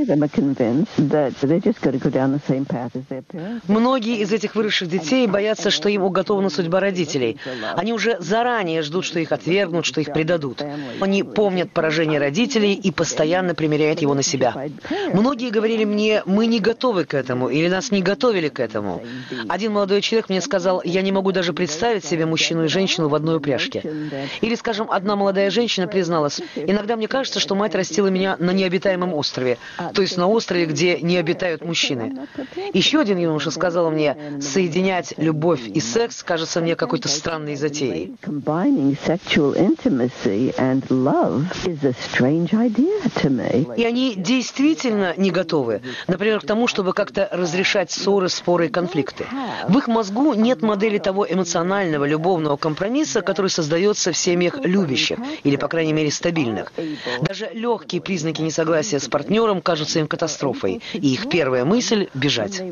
Многие из этих выросших детей боятся, что им уготована судьба родителей. Они уже заранее ждут, что их отвергнут, что их предадут. Они помнят поражение родителей и постоянно примеряют его на себя. Многие говорили мне: мы не готовы к этому, или нас не готовили к этому. Один молодой человек мне сказал: я не могу даже представить себе мужчину и женщину в одной упряжке. Или, скажем, одна молодая женщина призналась: иногда мне кажется, что мать растила меня на необитаемом острове. то есть на острове, где не обитают мужчины. Еще один юноша сказал мне, соединять любовь и секс кажется мне какой-то странной затеей. И они действительно не готовы, например, к тому, чтобы как-то разрешать ссоры, споры и конфликты. В их мозгу нет модели того эмоционального, любовного компромисса, который создается в семьях любящих, или, по крайней мере, стабильных. Даже легкие признаки несогласия с партнером кажутся им катастрофой, и их первая мысль – бежать.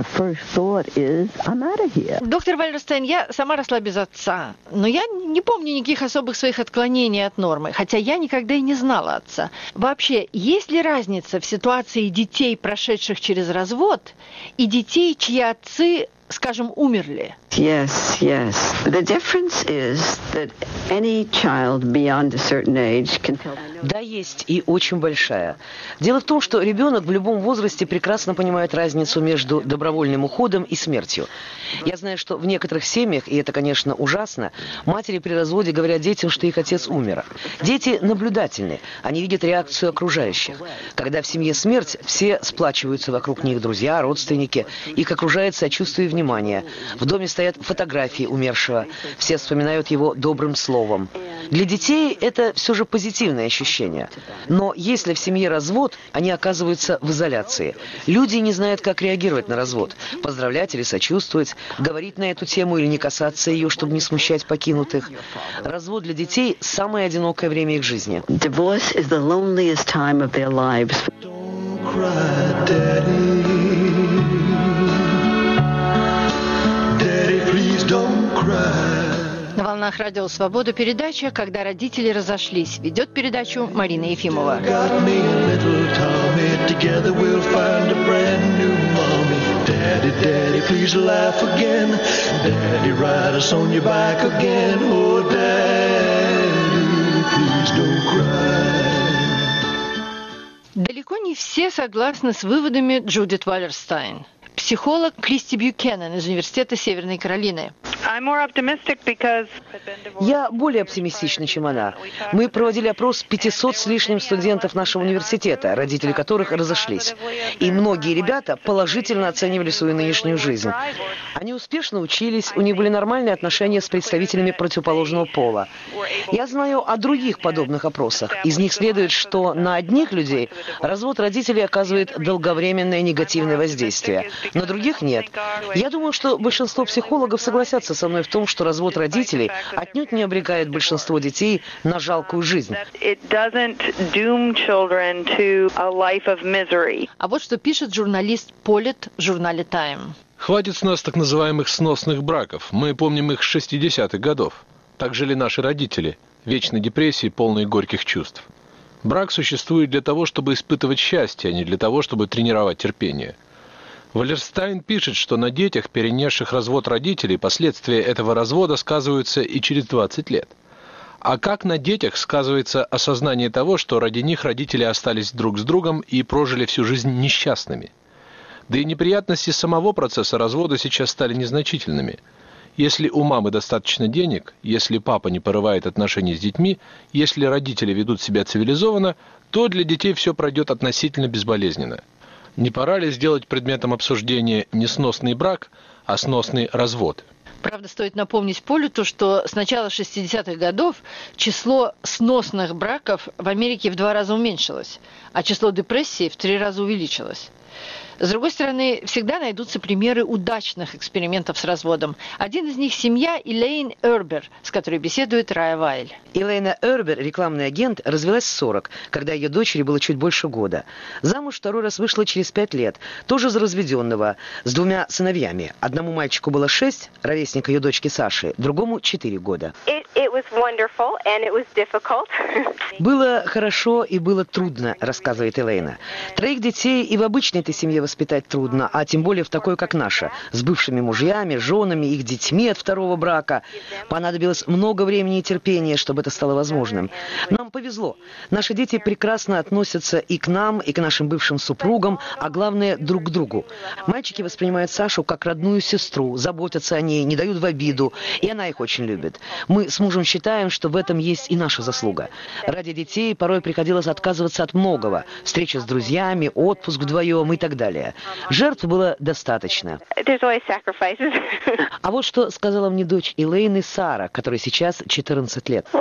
Доктор Валерстайн, я сама росла без отца, но я не помню никаких особых своих отклонений от нормы, хотя я никогда и не знала отца. Вообще, есть ли разница в ситуации детей, прошедших через развод, и детей, чьи отцы, скажем, умерли? Yes. The difference is that any child beyond a certain age can tell. Да, есть, и очень большая. Дело в том, что ребенок в любом возрасте прекрасно понимает разницу между добровольным уходом и смертью. Я знаю, что в некоторых семьях, и это, конечно, ужасно, матери при разводе говорят детям, что их отец умер. Дети наблюдательны, они видят реакцию окружающих. Когда в семье смерть, все сплачиваются вокруг них друзья, родственники, их окружает сочувствие и внимание. В доме стоят фотографии умершего, все вспоминают его добрым словом. Для детей это все же позитивное ощущение. Но если в семье развод, они оказываются в изоляции. Люди не знают, как реагировать на развод. Поздравлять или сочувствовать, говорить на эту тему или не касаться ее, чтобы не смущать покинутых. Развод для детей – самое одинокое время их жизни. Divorce is the loneliest time of their lives. Don't cry, Daddy. Daddy, please don't cry. На волнах Радио Свобода передача «Когда родители разошлись». Ведет передачу Марина Ефимова. Далеко не все согласны с выводами Джудит Валерстайн. Психолог Кристи Бьюкенен из Университета Северной Каролины. Я более оптимистична, чем она. Мы проводили опрос 500 с лишним студентов нашего университета, родители которых разошлись. И многие ребята положительно оценивали свою нынешнюю жизнь. Они успешно учились, у них были нормальные отношения с представителями противоположного пола. Я знаю о других подобных опросах. Из них следует, что на одних людей развод родителей оказывает долговременное негативное воздействие, на других нет. Я думаю, что большинство психологов согласятся со мной в том, что развод родителей отнюдь не обрекает большинство детей на жалкую жизнь. А вот что пишет журналист Полет в журнале «Тайм». Хватит с нас так называемых сносных браков. Мы помним их с 60-х годов. Так жили наши родители, вечной депрессии, полной горьких чувств. Брак существует для того, чтобы испытывать счастье, а не для того, чтобы тренировать терпение. Валерстайн пишет, что на детях, перенесших развод родителей, последствия этого развода сказываются и через 20 лет. А как на детях сказывается осознание того, что ради них родители остались друг с другом и прожили всю жизнь несчастными? Да и неприятности самого процесса развода сейчас стали незначительными. Если у мамы достаточно денег, если папа не порывает отношения с детьми, если родители ведут себя цивилизованно, то для детей все пройдет относительно безболезненно. Не пора ли сделать предметом обсуждения не сносный брак, а сносный развод? Правда, стоит напомнить Полюту, что с начала 60-х годов число сносных браков в Америке в 2 раза уменьшилось, а число депрессий в 3 раза увеличилось. С другой стороны, всегда найдутся примеры удачных экспериментов с разводом. Один из них – семья Элейн Эрбер, с которой беседует Рая Вайль. Элейна Эрбер, рекламный агент, развелась в 40, когда ее дочери было чуть больше года. Замуж 2-й раз вышла через 5 лет, тоже за разведенного, с 2 сыновьями. Одному мальчику было 6, ровесник ее дочки Саши, другому 4 года. Было хорошо и было трудно, рассказывает Элейна. 3 детей и в обычной этой семье воспитать трудно, а тем более в такой, как наша, с бывшими мужьями, женами, их детьми от 2-го брака. Понадобилось много времени и терпения, чтобы это стало возможным. Нам повезло. Наши дети прекрасно относятся и к нам, и к нашим бывшим супругам, а главное, друг к другу. Мальчики воспринимают Сашу как родную сестру, заботятся о ней, не дают в обиду, и она их очень любит. Мы с мужем считаем, что в этом есть и наша заслуга. Ради детей порой приходилось отказываться от многого. Встреча с друзьями, отпуск вдвоем и так далее. Жертв было достаточно. А вот что сказала мне дочь Элейн и Сара, которой сейчас 14 лет.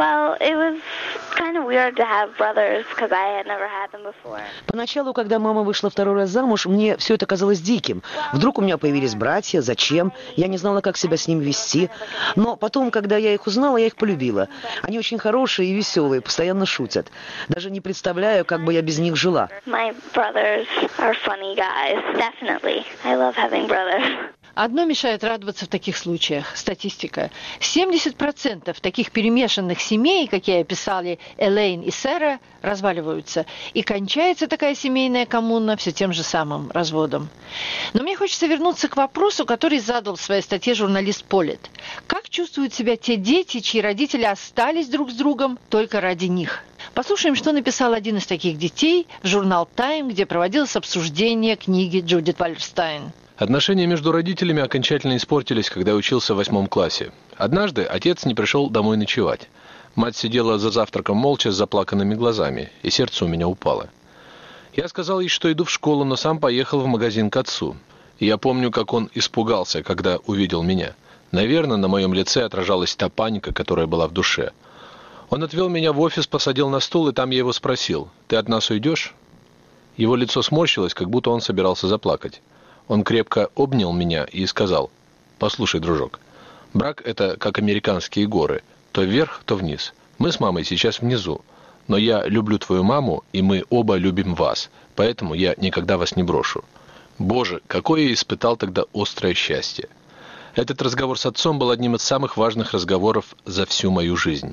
Поначалу, когда мама вышла второй раз замуж, мне все это казалось диким. Вдруг у меня появились братья, зачем? Я не знала, как себя с ними вести. Но потом, когда я их узнала, я их полюбила. Они очень хорошие и веселые, постоянно шутят. Даже не представляю, как бы я без них жила. Одно мешает радоваться в таких случаях – статистика. 70% таких перемешанных семей, какие описали Элейн и Сара, разваливаются. И кончается такая семейная коммуна все тем же самым разводом. Но мне хочется вернуться к вопросу, который задал в своей статье журналист Полет. Как чувствуют себя те дети, чьи родители остались друг с другом только ради них? Послушаем, что написал один из таких детей в журнал «Тайм», где проводилось обсуждение книги Джудит Валерстайн. Отношения между родителями окончательно испортились, когда я учился в 8 классе. Однажды отец не пришел домой ночевать. Мать сидела за завтраком молча с заплаканными глазами, и сердце у меня упало. Я сказал ей, что иду в школу, но сам поехал в магазин к отцу. И я помню, как он испугался, когда увидел меня. Наверное, на моем лице отражалась та паника, которая была в душе. Он отвел меня в офис, посадил на стул, и там я его спросил: «Ты от нас уйдешь?» Его лицо сморщилось, как будто он собирался заплакать. Он крепко обнял меня и сказал: «Послушай, дружок, брак – это как американские горы, то вверх, то вниз. Мы с мамой сейчас внизу, но я люблю твою маму, и мы оба любим вас, поэтому я никогда вас не брошу». Боже, какое я испытал тогда острое счастье. Этот разговор с отцом был одним из самых важных разговоров за всю мою жизнь.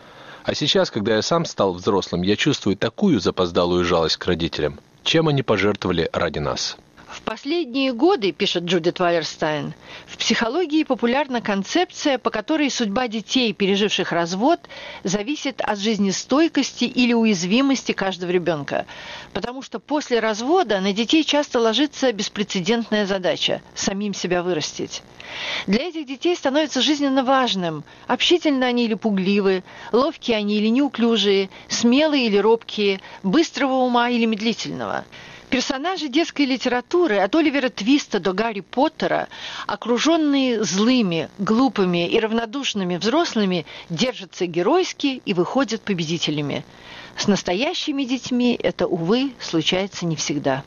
А сейчас, когда я сам стал взрослым, я чувствую такую запоздалую жалость к родителям. Чем они пожертвовали ради нас? В последние годы, пишет Джудит Валерстайн, в психологии популярна концепция, по которой судьба детей, переживших развод, зависит от жизнестойкости или уязвимости каждого ребенка. Потому что после развода на детей часто ложится беспрецедентная задача – самим себя вырастить. Для этих детей становится жизненно важным, общительны они или пугливы, ловкие они или неуклюжие, смелые или робкие, быстрого ума или медлительного. Персонажи детской литературы от Оливера Твиста до Гарри Поттера, окруженные злыми, глупыми и равнодушными взрослыми, держатся геройски и выходят победителями. С настоящими детьми это, увы, случается не всегда.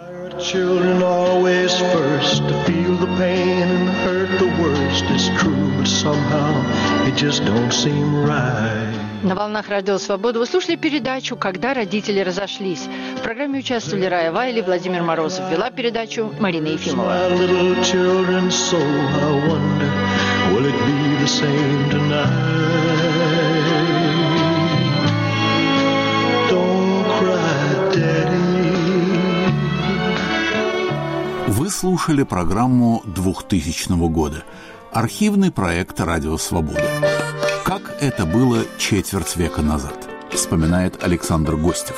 На волнах Радио Свобода вы слушали передачу «Когда родители разошлись». В программе участвовали Рая Вайли, Владимир Морозов. Вела передачу Марина Ефимова. Вы слушали программу 2000 года. Архивный проект «Радио Свобода». Как это было четверть века назад, вспоминает Александр Гостев.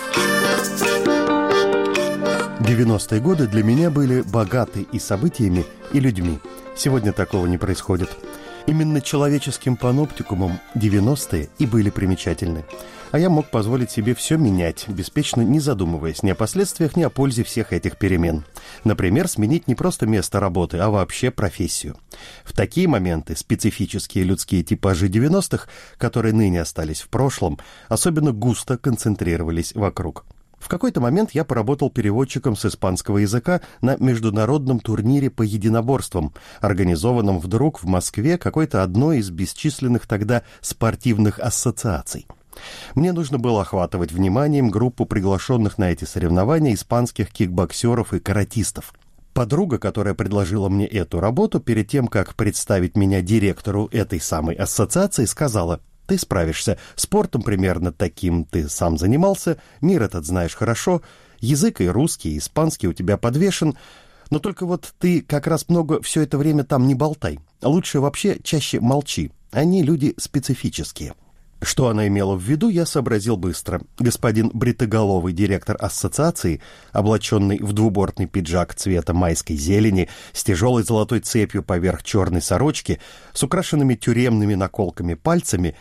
90-е годы для меня были богаты и событиями, и людьми. Сегодня такого не происходит. Именно человеческим паноптикумом 90-е и были примечательны. А я мог позволить себе все менять, беспечно не задумываясь ни о последствиях, ни о пользе всех этих перемен. Например, сменить не просто место работы, а вообще профессию. В такие моменты специфические людские типажи 90-х, которые ныне остались в прошлом, особенно густо концентрировались вокруг. В какой-то момент я поработал переводчиком с испанского языка на международном турнире по единоборствам, организованном вдруг в Москве какой-то одной из бесчисленных тогда спортивных ассоциаций. Мне нужно было охватывать вниманием группу приглашенных на эти соревнования испанских кикбоксеров и каратистов. Подруга, которая предложила мне эту работу, перед тем, как представить меня директору этой самой ассоциации, сказала: «Ты справишься, спортом примерно таким ты сам занимался, мир этот знаешь хорошо, язык и русский, и испанский у тебя подвешен, но только вот ты как раз много все это время там не болтай, лучше вообще чаще молчи, они люди специфические». Что она имела в виду, я сообразил быстро. Господин бритоголовый директор ассоциации, облаченный в двубортный пиджак цвета майской зелени, с тяжелой золотой цепью поверх черной сорочки, с украшенными тюремными наколками пальцами,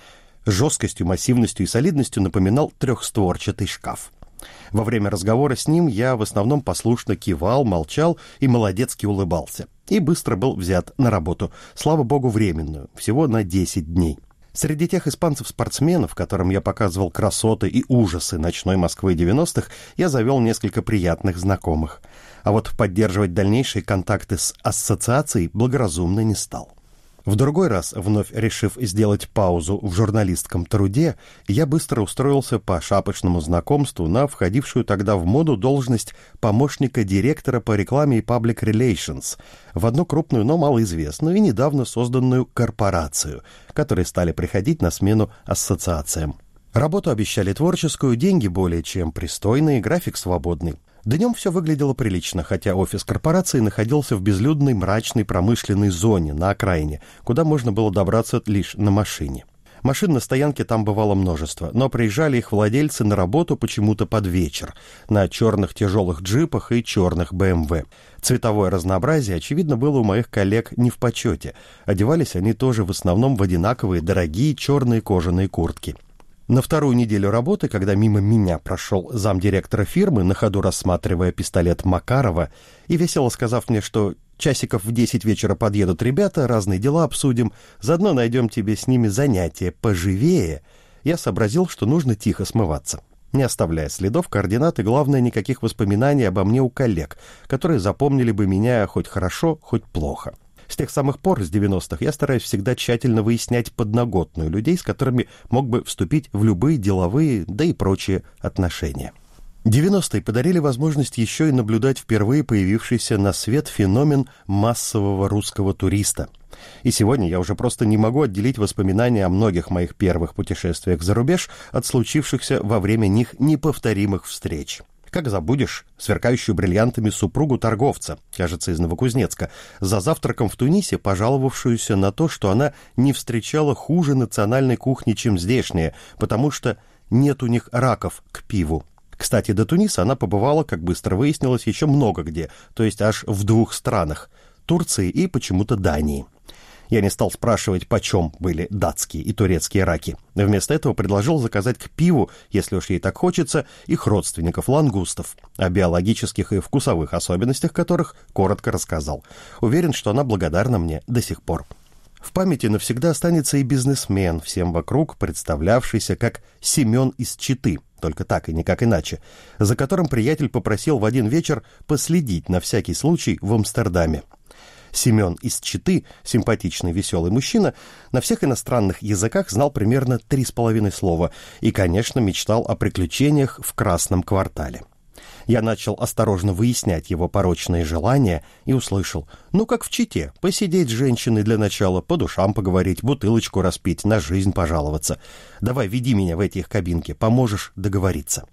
Жесткостью, массивностью и солидностью напоминал трехстворчатый шкаф. Во время разговора с ним я в основном послушно кивал, молчал и молодецки улыбался. И быстро был взят на работу, слава богу, временную, всего на 10 дней. Среди тех испанцев-спортсменов, которым я показывал красоты и ужасы ночной Москвы 90-х, я завел несколько приятных знакомых. А вот поддерживать дальнейшие контакты с ассоциацией благоразумно не стал. В другой раз, вновь решив сделать паузу в журналистском труде, я быстро устроился по шапочному знакомству на входившую тогда в моду должность помощника директора по рекламе и public relations в одну крупную, но малоизвестную и недавно созданную корпорацию, которые стали приходить на смену ассоциациям. Работу обещали творческую, деньги более чем пристойные, график свободный. Днем все выглядело прилично, хотя офис корпорации находился в безлюдной мрачной промышленной зоне на окраине, куда можно было добраться лишь на машине. Машин на стоянке там бывало множество, но приезжали их владельцы на работу почему-то под вечер, на черных тяжелых джипах и черных БМВ. Цветовое разнообразие, очевидно, было у моих коллег не в почете. Одевались они тоже в основном в одинаковые дорогие черные кожаные куртки. На вторую неделю работы, когда мимо меня прошел замдиректора фирмы, на ходу рассматривая пистолет Макарова, и весело сказав мне, что часиков в 10 вечера подъедут ребята, разные дела обсудим, заодно найдем тебе с ними занятие поживее, я сообразил, что нужно тихо смываться, не оставляя следов, координат и, главное, никаких воспоминаний обо мне у коллег, которые запомнили бы меня хоть хорошо, хоть плохо. С тех самых пор, с 90-х, я стараюсь всегда тщательно выяснять подноготную людей, с которыми мог бы вступить в любые деловые, да и прочие отношения. 90-е подарили возможность еще и наблюдать впервые появившийся на свет феномен массового русского туриста. И сегодня я уже просто не могу отделить воспоминания о многих моих первых путешествиях за рубеж от случившихся во время них неповторимых встреч. Как забудешь сверкающую бриллиантами супругу торговца, кажется, из Новокузнецка, за завтраком в Тунисе пожаловавшуюся на то, что она не встречала хуже национальной кухни, чем здешняя, потому что нет у них раков к пиву. Кстати, до Туниса она побывала, как быстро выяснилось, еще много где, то есть аж в 2 странах – Турции и почему-то Дании. Я не стал спрашивать, почем были датские и турецкие раки. Вместо этого предложил заказать к пиву, если уж ей так хочется, их родственников лангустов, о биологических и вкусовых особенностях которых коротко рассказал. Уверен, что она благодарна мне до сих пор. В памяти навсегда останется и бизнесмен, всем вокруг представлявшийся как Семен из Читы, только так и никак иначе, за которым приятель попросил в один вечер последить на всякий случай в Амстердаме. Семен из Читы, симпатичный, веселый мужчина, на всех иностранных языках знал примерно 3,5 слова и, конечно, мечтал о приключениях в Красном квартале. Я начал осторожно выяснять его порочные желания и услышал: ну, как в Чите, посидеть с женщиной для начала, по душам поговорить, бутылочку распить, на жизнь пожаловаться. Давай, веди меня в эти их кабинки, поможешь договориться.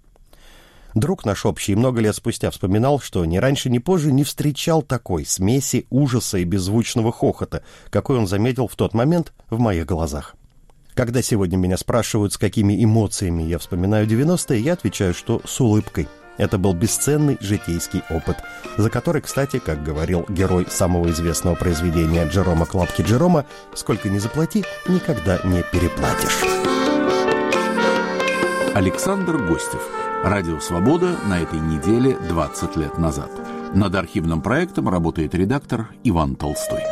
Друг наш общий много лет спустя вспоминал, что ни раньше, ни позже не встречал такой смеси ужаса и беззвучного хохота, какой он заметил в тот момент в моих глазах. Когда сегодня меня спрашивают, с какими эмоциями я вспоминаю 90-е, я отвечаю, что с улыбкой. Это был бесценный житейский опыт, за который, кстати, как говорил герой самого известного произведения Джерома Клапки Джерома, сколько ни заплати, никогда не переплатишь. Александр Гостев. Радио «Свобода» на этой неделе 20 лет назад. Над архивным проектом работает редактор Иван Толстой.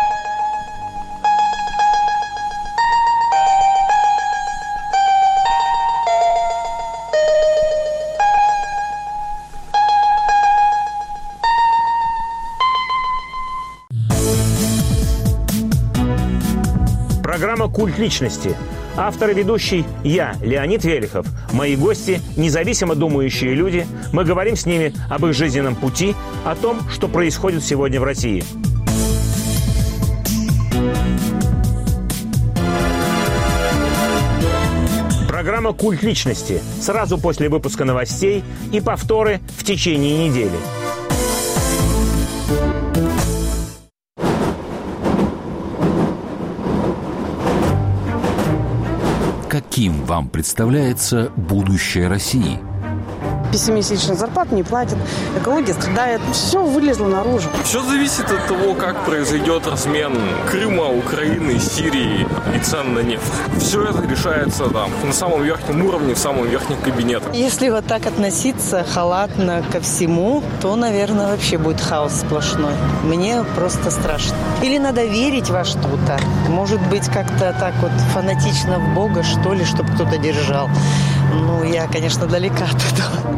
Программа «Культ личности». Автор и ведущий я, Леонид Велихов. Мои гости – независимо думающие люди. Мы говорим с ними об их жизненном пути, о том, что происходит сегодня в России. Программа «Культ личности» сразу после выпуска новостей и повторы в течение недели. Каким вам представляется будущее России? пессимистично, зарплат не платят, экология страдает. Все вылезло наружу. Все зависит от того, как произойдет размен Крыма, Украины, Сирии и цен на нефть. Все это решается там на самом верхнем уровне, в самом верхнем кабинете. Если вот так относиться халатно ко всему, то, наверное, вообще будет хаос сплошной. Мне просто страшно. Или надо верить во что-то. Может быть, как-то так вот фанатично в Бога, что ли, чтобы кто-то держал. Ну, я, конечно, далека от этого.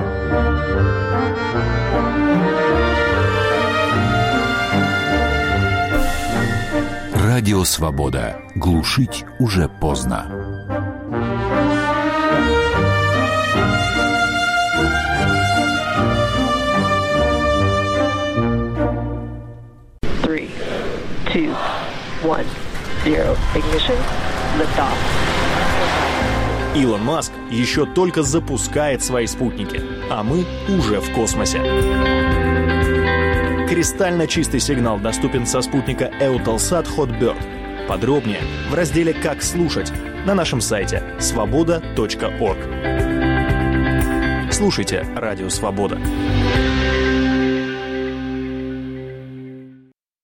Радио «Свобода». Глушить уже поздно. Three, two, one, zero. Ignition. Liftoff. Илон Маск еще только запускает свои спутники, а мы уже в космосе. Кристально чистый сигнал доступен со спутника Eutelsat Hotbird. Подробнее в разделе «Как слушать» на нашем сайте svoboda.org. Слушайте «Радио Свобода».